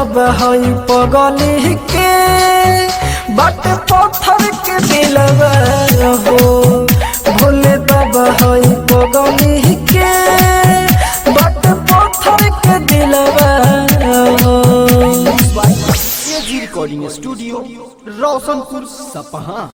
दबहई पगली के बट पत्थर के दिलवा हो भोले दबहई पगली के बट पत्थर के दिलवा हो। रिकॉर्डिंग स्टूडियो रोशनपुर सपहा।